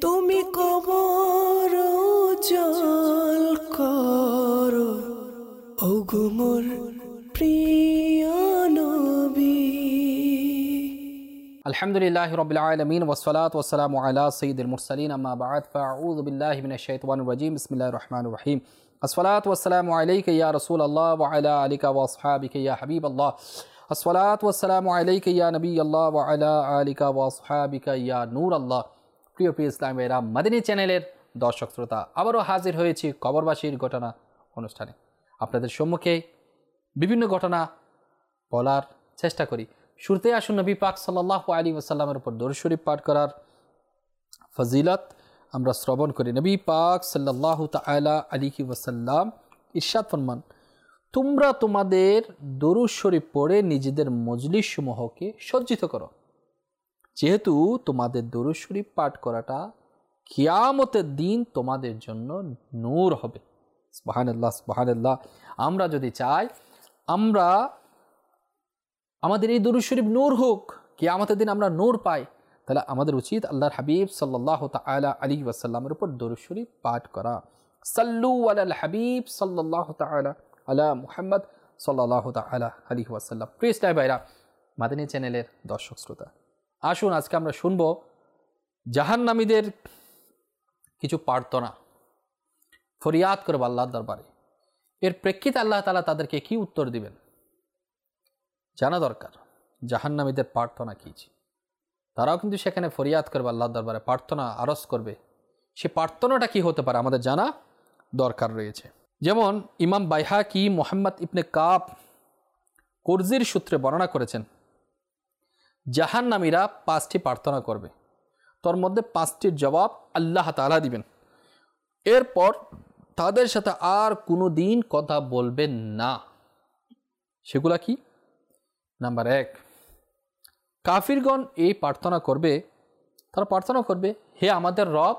তুমি কবর জল করো ওগো মোর প্রিয় নবী। আলহামদুলিল্লাহি রাব্বিল আলামিন ওয়াসসালাতু ওয়াসসালামু আলা সাইয়্যিদিল মুরসালিন আম্মা বা'দ ফাআউযু বিল্লাহি মিনাশ শাইতানির রাজীম বিসমিল্লাহির রহমানির রহিম। আসসালাতু ওয়াসসালামু আলাইকা ইয়া রাসূলুল্লাহ ওয়া আলা আলিকা ওয়া আসহাবিকা ইয়া হাবিবাল্লাহ। আসসালাতু ওয়াসসালামু আলাইকা ইয়া নবিয়াল্লাহ ওয়া আলা আলিকা ওয়া আসহাবিকা ইয়া নূরাল্লাহ। প্রিয় ইসলামী ভাইরা, মাদানী চ্যানেলের দর্শক শ্রোতা, আবারও হাজির হয়েছি কবরবাসীর ঘটনা অনুষ্ঠানে। আপনাদের সম্মুখে বিভিন্ন ঘটনা বলার চেষ্টা করি। শুরুতে আসুন নবী পাক সাল্লাল্লাহু আলাইহি ওয়াসাল্লামের উপর দরুদ শরীফ পাঠ করার ফজিলত আমরা শ্রবণ করি। নবী পাক সাল্লাল্লাহু তাআলা আলাইহি ওয়াসাল্লাম ইরশাদ ফরমান, তোমরা তোমাদের দরুদ শরীফ পড়ে নিজেদের মজলিস সমূহকে সজ্জিত করো, যেহেতু তোমাদের দরুদ শরীফ পাঠ করাটা কিয়ামতের দিন তোমাদের জন্য নূর হবে। সুবহানাল্লাহ সুবহানাল্লাহ। আমরা যদি চাই আমরা আমাদের এই দরুদ শরীফ নূর হোক, কিয়ামতের দিন আমরা নূর পাই, তাহলে আমাদের উচিত আল্লাহর হাবিব সাল্লাল্লাহু তাআলা আলাইহি ওয়াসাল্লামের উপর দরুদ শরীফ পাঠ করা। সাল্লু আলাল হাবিব সাল্লাল্লাহু তাআলা আলা মুহাম্মদ সাল্লাল্লাহু তাআলা আলাইহি ওয়াসাল্লাম। প্রিয় ইসলামী ভাইরা, মাদানী চ্যানেলের দর্শক শ্রোতা, আসুন আজকে আমরা শুনবো জাহান্নামীদের কিছু প্রার্থনা, ফরিয়াদ করব আল্লাহর দরবারে। এর প্রেক্ষিতে আল্লাহ তাআলা তাদেরকে কি উত্তর দিবেন জানা দরকার। জাহান্নামীদের প্রার্থনা কি, তারাও কিন্তু সেখানে ফরিয়াদ করবে আল্লাহর দরবারে, প্রার্থনা আরজ করবে। সে প্রার্থনাটা কি হতে পারে আমাদের জানা দরকার রয়েছে। যেমন ইমাম বাইহাকি মুহাম্মদ ইবনে কাব কুরজির সূত্রে বর্ণনা করেছেন, জাহান্নামীরা 5টি প্রার্থনা করবে, তোর মধ্যে 5টির জবাব আল্লাহ তাআলা দিবেন। এরপর তাদের সাথে আর কোনো দিন কথা বলবেন না। সেগুলা কি? নাম্বার 1, কাফিরগণ এই প্রার্থনা করবে, তারা প্রার্থনা করবে, হে আমাদের রব,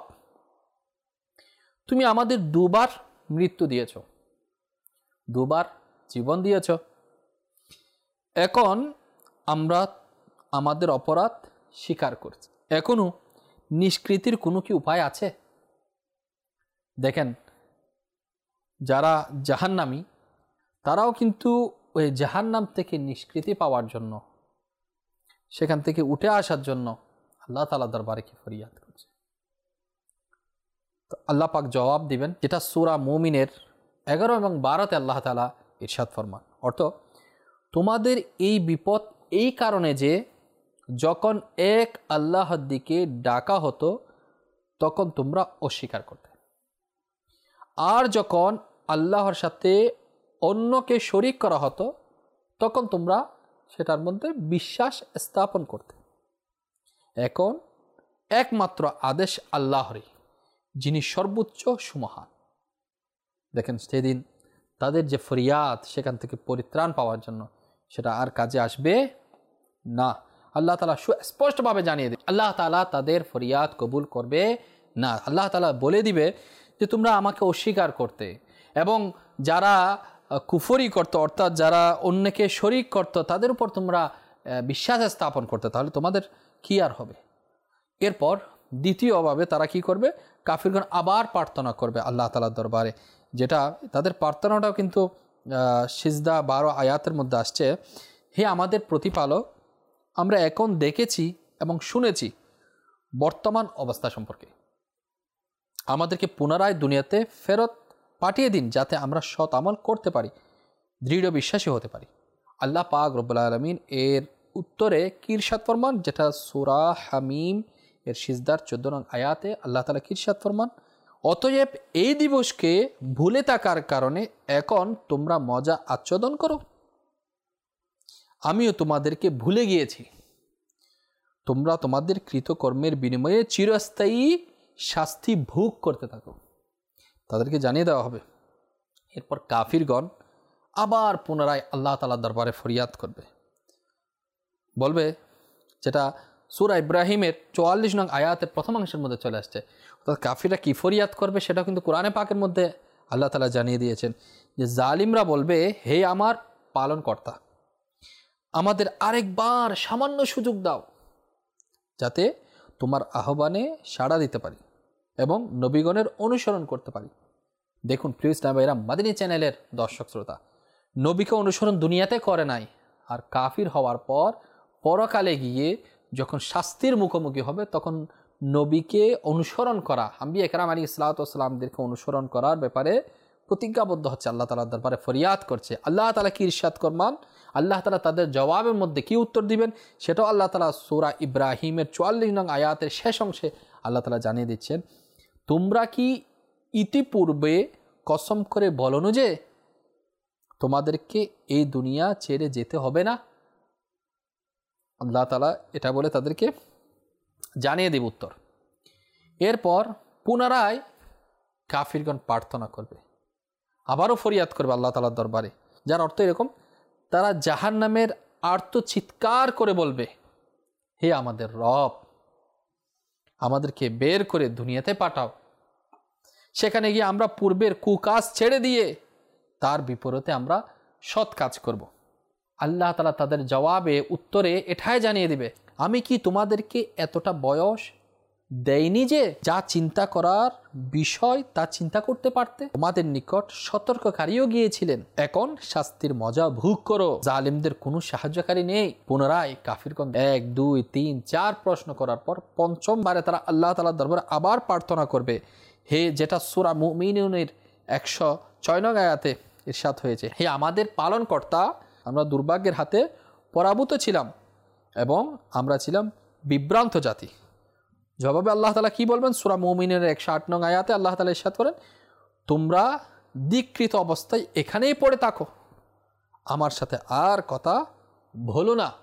তুমি আমাদের 2বার মৃত্যু দিয়েছ, 2বার জীবন দিয়েছ, এখন আমরা আমাদের অপরাধ স্বীকার করছি, এখনো নিষ্কৃতির কোনো কি উপায় আছে? দেখেন, যারা জাহান্নামী তারাও কিন্তু ওই জাহান্নাম থেকে নিষ্কৃতি পাওয়ার জন্য, সেখান থেকে উঠে আসার জন্য আল্লাহ তাআলা দরবারে কি ফরিয়াদ করছে। তো আল্লাহ পাক জবাব দিবেন, যেটা সূরা মুমিনের 11 এবং 12তে আল্লাহ তাআলা ইরশাদ ফরমান। অর্থ, তোমাদের এই বিপদ এই কারণে যে যখন এক আল্লাহর দিকে ডাকা হতো তখন তোমরা অস্বীকার করতে, আর যখন আল্লাহর সাথে অন্যকে শরীক করা হতো তখন তোমরা সেটার মধ্যে বিশ্বাস স্থাপন করতে। এখন একমাত্র আদেশ আল্লাহরই, যিনি সর্বোচ্চ সুমহান। দেখেন, সেদিন তাদের যে ফরিয়াদ, সেখান থেকে পরিত্রাণ পাওয়ার জন্য সেটা আর কাজে আসবে না। আল্লাহ তাআলা সুস্পষ্টভাবে জানিয়ে দেবে, আল্লাহ তাআলা তাদের ফরিয়াদ কবুল করবে না। আল্লাহ তাআলা বলে দিবে যে তোমরা আমাকে অস্বীকার করতে, এবং যারা কুফরি করত, অর্থাৎ যারা অন্যকে শরীক করত, তাদের উপর তোমরা বিশ্বাস স্থাপন করতে, তাহলে তোমাদের কি আর হবে? এরপর দ্বিতীয়ভাবে তারা কি করবে? কাফিরগণ আবার প্রার্থনা করবে আল্লাহ তাআলার দরবারে, যেটা তাদের প্রার্থনাটাও কিন্তু সিজদা 12 আয়াতের মধ্যে আসছে, হে আমাদের প্রতিপালক, আমরা এখন দেখেছি এবং শুনেছি বর্তমান অবস্থা সম্পর্কে, আমাদেরকে পুনরায় দুনিয়াতে ফেরত পাঠিয়ে দিন, যাতে আমরা সৎ আমল করতে পারি, দৃঢ় বিশ্বাসী হতে পারি। আল্লাহ পাক রব্বুল আলামিন এর উত্তরে কি ইরশাদ ফরমান, যেটা সূরা হামিম এর সিজদার 14 নং আয়াতে আল্লাহ তাআলা কি ইরশাদ ফরমান, অতএব এই দিবসকে ভুলে থাকার কারণে এখন তোমরা মজা আস্বাদন করো, আমিও তোমাদেরকে ভুলে গিয়েছি, তোমরা তোমাদের কৃতকর্মের বিনিময়ে চিরস্থায়ী শাস্তি ভোগ করতে থাকো। তাদেরকে জানিয়ে দেওয়া হবে। এরপর কাফিরগণ আবার পুনরায় আল্লাহ তাআলার দরবারে ফরিয়াদ করবে, বলবে, যেটা সূরা ইব্রাহিমের 44 নং আয়াতের প্রথমাংশের মধ্যে চলে আসছে। অর্থাৎ কাফিররা কি ফরিয়াদ করবে সেটা কিন্তু কোরআনে পাকের মধ্যে আল্লাহ তাআলা জানিয়ে দিয়েছেন, যে জালিমরা বলবে, হে আমার পালনকর্তা, আমাদের আরেকবার সামান্য সুযোগ দাও, যাতে তোমার আহ্বানে সাড়া দিতে পারি। এবং নবীগণের অনুসরণ করতে পারি। দেখুন প্রিয় ইসলাম ভাইরা, মাদিনী চ্যানেলের দর্শক শ্রোতা, নবীকে অনুসরণ দুনিয়াতে করে নাই, আর কাফির হওয়ার পর পরকালে গিয়ে যখন শাস্তির মুখোমুখি হবে তখন নবীকে অনুসরণ করা, আম্বিয়া কেরাম আলাইহিস সালামদেরকে অনুসরণ করার ব্যাপারে প্রতিজ্ঞাবদ্ধ হচ্ছে, আল্লাহ তাআলার দরবারে ফরিয়াদ করছে। আল্লাহ তাআলা কি ইরশাদ করমান, আল্লাহ তাআলা তাদের জবাবের মধ্যে কি উত্তর দিবেন সেটাও আল্লাহ তাআলা সূরা ইব্রাহিমের 44 নং আয়াতের শেষ অংশে আল্লাহ তাআলা জানিয়ে দিচ্ছেন, তোমরা কি ইতিপূর্বে কসম করে বলনো যে তোমাদেরকে এই দুনিয়া ছেড়ে যেতে হবে না? আল্লাহ তাআলা এটা বলে তাদেরকে জানিয়ে দেব উত্তর। এরপর পুনরায় কাফিরগণ প্রার্থনা করবে, আবারও ফরিয়াদ করবে আল্লাহ তাআলার দরবারে, যার অর্থ এরকম, তারা জাহান্নামের আর্ত চিৎকার করে বলবে, হে আমাদের রব, আমাদেরকে বের করে দুনিয়াতে পাঠাও, সেখানে গিয়ে আমরা পূর্বের কুকাজ ছেড়ে দিয়ে তার বিপরীতে আমরা সৎ কাজ করব। আল্লাহ তাআলা তাদের জবাবে উত্তরে এটাই জানিয়ে দিবে, আমি কি তোমাদেরকে এতটা বয়স দেয়নি যে যা চিন্তা করার বিষয় তা চিন্তা করতে পারতে? তোমাদের নিকট সতর্ককারীও গিয়েছিলেন, এখন শাস্তির মজা ভোগ করো, জালিমদের কোনো সাহায্যকারী নেই। পুনরায় কাফিরগণ 1, 2, 3, 4 প্রশ্ন করার পর পঞ্চমবারে তারা আল্লাহ তাআলার দরবারে আবার প্রার্থনা করবে, হে, যেটা সূরা মুমিনুনের 106 নং আয়াতে ইরশাদ হয়েছে, হে আমাদের পালনকর্তা, আমরা দুর্ভাগ্যের হাতে পরাভূত ছিলাম এবং আমরা ছিলাম বিভ্রান্ত জাতি। জবাবে আল্লাহ তাআলা কি বলবেন? সূরা মুমিনের 108 নং আয়াতে আল্লাহ তাআলা ইরশাদ করেন, তোমরা দিকৃত অবস্থায় এখানেই পড়ে থাকো, আমার সাথে আর কথা বলো না।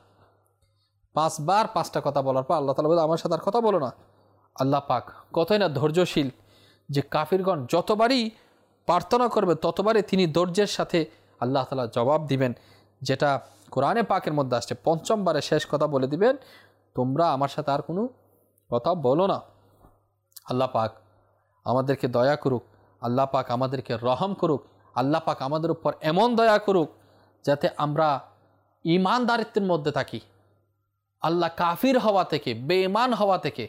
5 বার 5টা কথা বলার পর আল্লাহ তাআলা বলে, আমার সাথে আর কথা বলো না। আল্লাহ পাক কতই না ধৈর্যশীল, যে কাফিরগণ যতবারই প্রার্থনা করবে ততবারই তিনি ধৈর্যের সাথে আল্লাহ তাআলা জবাব দিবেন, যেটা কোরআনে পাকের মধ্যে আসছে। পঞ্চমবারে শেষ কথা বলে দিবেন, তোমরা আমার সাথে আর কোনো কথা বলো না। আল্লাহ পাক আমাদেরকে দয়া করুক, আল্লাহ পাক আমাদেরকে রহম করুক, আল্লাহ পাক আমাদের উপর এমন দয়া করুক যাতে আমরা ঈমানদারিত্বের মধ্যে থাকি। আল্লাহ কাফির হওয়া থেকে, বেঈমান হওয়া থেকে,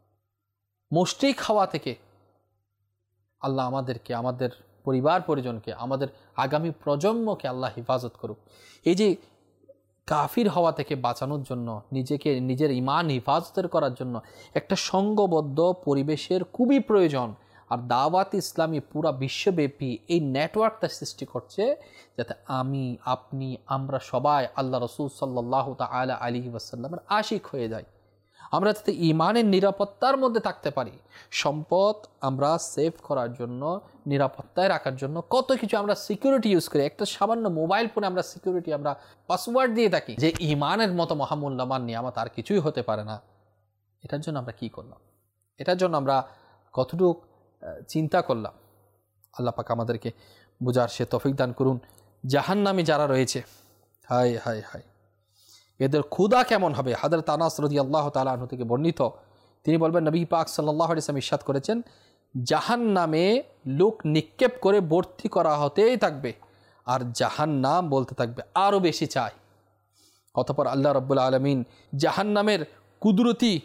মুশরিক হওয়া থেকে আল্লাহ আমাদেরকে, আমাদের পরিবার পরিজনকে, আমাদের আগামী প্রজন্মকে আল্লাহ হেফাজত করুক। এই যে কাফির হওয়া থেকে বাঁচানোর জন্য, নিজেকে, নিজের ঈমান হেফাজতের করার জন্য একটা সঙ্গবদ্ধ পরিবেশের খুবই প্রয়োজন। আর দাওয়াত ইসলামী পুরা বিশ্বব্যাপী এই নেটওয়ার্কটা সৃষ্টি করছে, যাতে আমি, আপনি, আমরা সবাই আল্লাহ রাসূল সাল্লাল্লাহু তাআলা আলাইহি ওয়াসাল্লামের আশিক হয়ে যাই। আমরা যাতে ঈমানের নিরাপত্তার মধ্যে থাকতে পারি। সম্পদ আমরা সেভ করার জন্য, নিরাপত্তায় রাখার জন্য কত কিছু আমরা সিকিউরিটি ইউজ করি। একটা সামান্য মোবাইল ফোনে আমরা সিকিউরিটি, আমরা পাসওয়ার্ড দিয়ে থাকি, যে ঈমানের মতো মহামূল্যবান নিয়ামত আর কিছুই হতে পারে না। এটার জন্য আমরা কি করলাম? এটার জন্য আমরা কতটুকু চিন্তা করলাম? আল্লাহ পাক আমাদেরকে বুঝার সে তৌফিক দান করুন। জাহান্নামী যারা রয়েছে, হায় হায় হায়, এদের ক্ষুধা কেমন হবে? হযরত আনাস রাদিয়াল্লাহু তাআলা আনহু থেকে বর্ণিত, তিনি বলবেন, নবী পাক সাল্লাল্লাহু আলাইহি ওয়াসাল্লাম ইরশাদ করেছেন, জাহান্নামে লোক নিক্ষেপ করে ভর্তি করা হতেই থাকবে, আর জাহান্নাম বলতে থাকবে, আরও বেশি চাই। অতঃপর আল্লাহ রাব্বুল আলামিন জাহান্নামের কুদরতি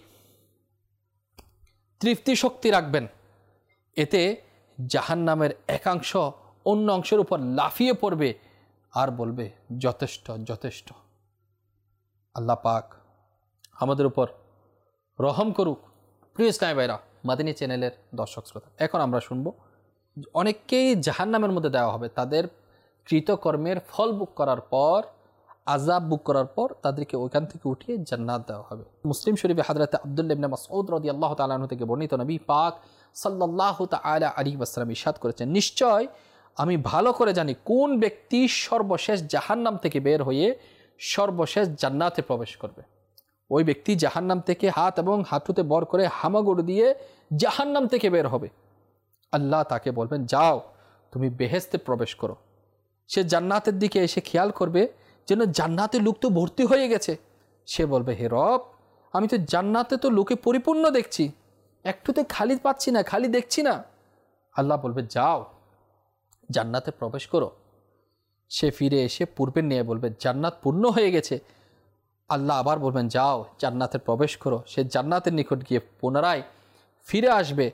তৃপ্তি শক্তি রাখবেন, এতে জাহান্নামের একাংশ অন্য অংশের উপর লাফিয়ে পড়বে আর বলবে, যথেষ্ট যথেষ্ট। আল্লাহ পাক আমাদের উপর রহম করুক। প্রিয় ইসলামী ভাইরা, মাদিনী চ্যানেলের দর্শক শ্রোতা, এখন আমরা শুনব, অনেককেই জাহান্নামের মধ্যে দেওয়া হবে, তাদের কৃতকর্মের ফল বুক করার পর, আযাব বুক করার পর তাদেরকে ওইখান থেকে উঠিয়ে জান্নাত দেওয়া হবে। মুসলিম শরীফে হযরত আব্দুল্লাহ ইবনে মাসউদ রাদিয়াল্লাহু তাআলা আনহু থেকে বর্ণিত, নবী পাক সাল্লাল্লাহু তাআলা আলাইহি ওয়াসাল্লাম ইরশাদ করেছেন, নিশ্চয় আমি ভালো করে জানি কোন ব্যক্তি সর্বশেষ জাহান্নাম থেকে বের হয়ে সর্বশেষ জান্নাতে প্রবেশ করবে। ওই ব্যক্তি জাহান্নাম থেকে হাত এবং হাঁটুতে বর করে হামাগুড়ি দিয়ে জাহান্নাম থেকে বের হবে। আল্লাহ তাকে বলবেন, যাও, তুমি বেহেশতে প্রবেশ করো। সে জান্নাতের দিকে এসে খেয়াল করবে যেন জান্নাতে লোক তো ভর্তি হয়ে গেছে। সে বলবে, হে রব, আমি তো জান্নাতে তো লোকে পরিপূর্ণ দেখছি, একটুতে খালি পাচ্ছি না, খালি দেখছি না। আল্লাহ বলবে, যাও, জান্নাতে প্রবেশ করো। সে ফিরে এসে পূর্বের নিয়ে বলবে, জান্নাত পূর্ণ হয়ে গেছে। আল্লাহ আবার বলবেন, যাও, জান্নাতে প্রবেশ করো। সে জান্নাতের নিকট গিয়ে পুনরায় ফিরে আসবে,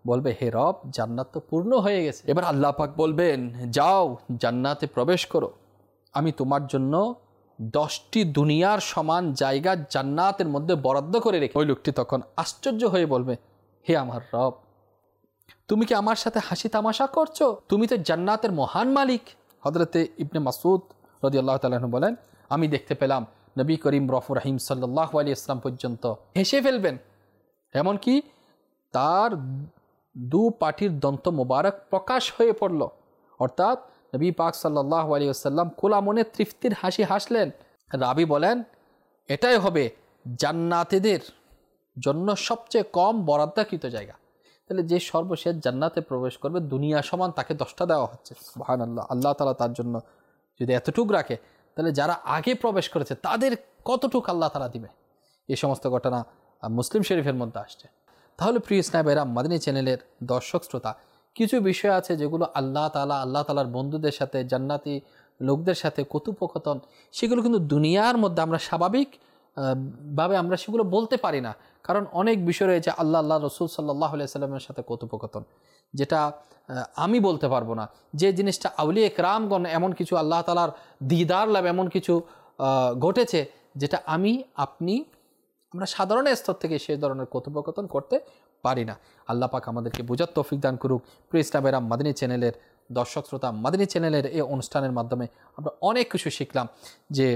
বলবে হে রব, জান্নাত তো পূর্ণ হয়ে গেছে। এবার আল্লাহ পাক বলবেন যাও জান্নাতে প্রবেশ করো, আমি তোমার জন্য 10টি দুনিয়ার সমান জায়গা জান্নাতের মধ্যে বরাদ্দ করে রেখে। ওই লোকটি তখন আশ্চর্য হয়ে বলবে হে আমার রব, তুমি কি আমার সাথে হাসি তামাশা করছো? তুমি তো জান্নাতের মহান মালিক। হযরতে ইবনে মাসউদ রাদিয়াল্লাহু তাআলা আনহু বলেন, আমি দেখতে পেলাম নবী করিম রফুর রহিম সাল্লাল্লাহু আলাইহি ওয়াসাল্লাম পর্যন্ত হেসে ফেলবেন, এমনকি তার দু পাটির দন্ত মোবারক প্রকাশ হয়ে পড়ল। অর্থাৎ নবী পাক সাল্লাল্লাহু আলাইহি ওয়াসাল্লাম খোলা মনে তৃপ্তির হাসি হাসলেন। রাবি বলেন এটাই হবে জান্নাতীদের জন্য সবচেয়ে কম বরাদ্দকৃত জায়গা। তাহলে যে সর্বশেষ জান্নাতে প্রবেশ করবে দুনিয়া সমান তাকে 10টা দেওয়া হচ্ছে। সুবহানাল্লাহ, আল্লাহ তাআলা তার জন্য যদি এতটুক রাখে, তাহলে যারা আগে প্রবেশ করেছে তাদের কতটুক আল্লাহ তাআলা দিবে। এই সমস্ত ঘটনা মুসলিম শরীফের মধ্যে আসছে। তাহলে প্রিয় ইসলামেরা, মাদানী চ্যানেলের দর্শক শ্রোতা, কিছু বিষয় আছে যেগুলো আল্লাহ তাআলার বন্ধুদের সাথে, জান্নাতি লোকদের সাথে কথোপকথন, সেগুলো কিন্তু দুনিয়ার মধ্যে আমরা স্বাভাবিক ভাবে আমরা সেগুলো বলতে পারি না। কারণ অনেক বিষয় রয়েছে আল্লাহ রসুল সাল্লাল্লাহু আলাইহি সাল্লামের সাথে কথোপকথন, যেটা আমি বলতে পারবো না। যে জিনিসটা আউলিয়া কেরামগণ এমন কিছু আল্লাহ তাআলার দিদার লাভ এমন কিছু ঘটেছে, যেটা আমরা সাধারণ স্তর থেকে সেই ধরনের কথোপকথন করতে পারি না। আল্লাহ পাক আমাদেরকে বোঝার তৌফিক দান করুক। প্রিয় ইসলামেরা, মাদানী চ্যানেলের দর্শক শ্রোতা, মাদানী চ্যানেলের এই অনুষ্ঠানের মাধ্যমে আমরা অনেক কিছু শিখলাম যে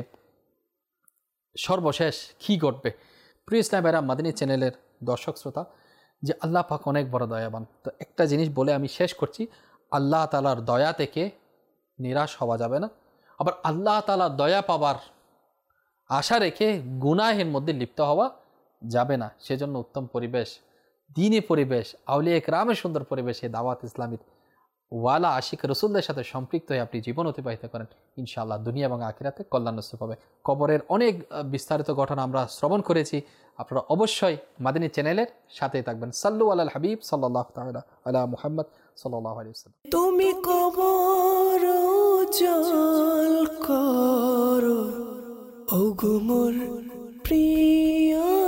সর্বশেষ কী ঘটবে। প্রিয় ইসলামেরা, মাদানী চ্যানেলের দর্শক শ্রোতা, যে আল্লাহ পাক অনেক বড় দয়াবান। তো একটা জিনিস বলে আমি শেষ করছি, আল্লাহ তাআলার দয়া থেকে নিরাশ হওয়া যাবে না, আবার আল্লাহ তাআলার দয়া পাবার আশা রেখে গুনাহের মধ্যে লিপ্ত হওয়া যাবে না। সেজন্য উত্তম পরিবেশ, দ্বীনি পরিবেশ, আউলিয়া কেরামের সুন্দর পরিবেশে দাওয়াত ইসলামীর ওয়ালা আশিক রসুলদের সাথে সম্পৃক্ত হয়ে আপনি জীবন অতিবাহিত করেন, ইনশাআল্লাহ দুনিয়া এবং আখিরাতে কল্যাণ নসিব হবে। কবরের অনেক বিস্তারিত ঘটনা আমরা শ্রবণ করেছি। আপনারা অবশ্যই মাদানী চ্যানেলের সাথেই থাকবেন। সাল্লু আলাল হাবিব সাল্লাল্লাহু তাআলা আলা মুহাম্মদ সাল্লাল্লাহু আলাইহি ওয়াসাল্লাম। তুমি কবর উজাল করো ওগো মোর প্রিয়